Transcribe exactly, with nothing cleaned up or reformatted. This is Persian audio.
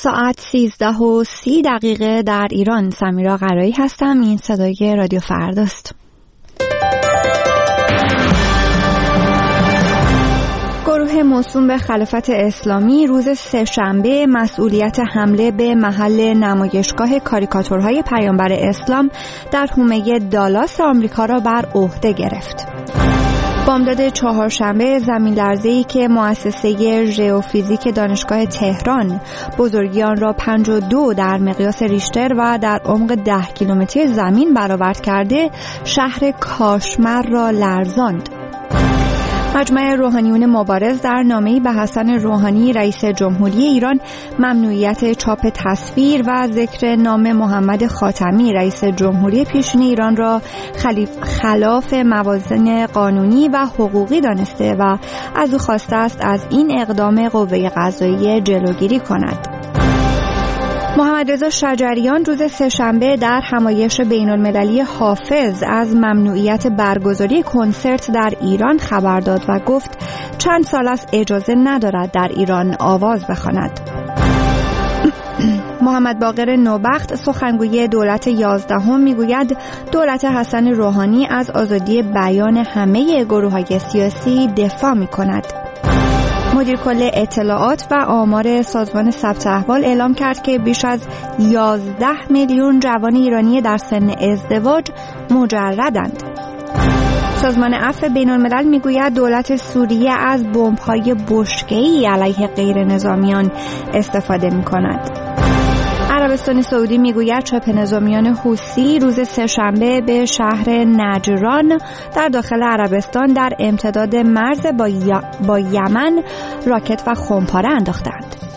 ساعت سیزده و سی دقیقه در ایران. سمیرا قرایی هستم. این صدای رادیو فرداست. گروه موسوم به خلافت اسلامی روز سه‌شنبه مسئولیت حمله به محل نمایشگاه کاریکاتورهای پیامبر اسلام در حومه دالاس آمریکا را بر عهده گرفت. بامداد چهارشنبه زمین‌لرزه‌ای که مؤسسه ژئوفیزیک دانشگاه تهران بزرگی آن را پنج و دو در مقیاس ریشتر و در عمق ده کیلومتری زمین برآورد کرده، شهر کاشمر را لرزاند. مجمع روحانیون مبارز در نامه‌ای به حسن روحانی رئیس جمهوری ایران ممنوعیت چاپ تصویر و ذکر نام محمد خاتمی رئیس جمهوری پیشین ایران را خلاف موازین قانونی و حقوقی دانسته و از او خواسته است از این اقدام قوه قضاییه جلوگیری کند. محمد رضا شجریان روز سه‌شنبه در همایش بین‌المللی حافظ از ممنوعیت برگزاری کنسرت در ایران خبر داد و گفت چند سال است اجازه ندارد در ایران آواز بخواند. محمد باقر نوبخت سخنگوی دولت یازدهم میگوید دولت حسن روحانی از آزادی بیان همه گروه‌های سیاسی دفاع می‌کند. مدیر کل اطلاعات و آمار سازمان ثبت احوال اعلام کرد که بیش از یازده میلیون جوان ایرانی در سن ازدواج مجردند. سازمان عفو بین‌الملل میگوید دولت سوریه از بمب‌های بشکه‌ای علیه غیر نظامیان استفاده می‌کند. عربستان سعودی میگوید چپ نظامیان حوثی روز سه‌شنبه به شهر نجران در داخل عربستان در امتداد مرز با, ی... با یمن راکت و خمپاره انداختند.